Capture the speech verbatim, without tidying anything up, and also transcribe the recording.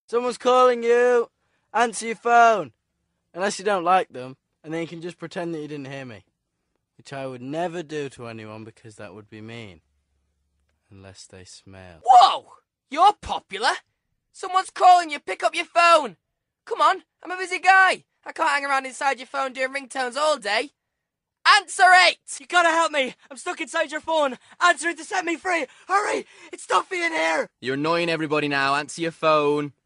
Someone's calling you. Answer your phone. Unless you don't like them, and then you can just pretend that you didn't hear me. Which I would never do to anyone because that would be mean. Unless they smell. Whoa! You're popular. Someone's calling you. Pick up your phone. Come on, I'm a busy guy. I can't hang around inside your phone doing ringtones all day. Answer it! You gotta help me. I'm stuck inside your phone. Answer it to set me free. Hurry! It's stuffy in here. You're annoying everybody now. Answer your phone.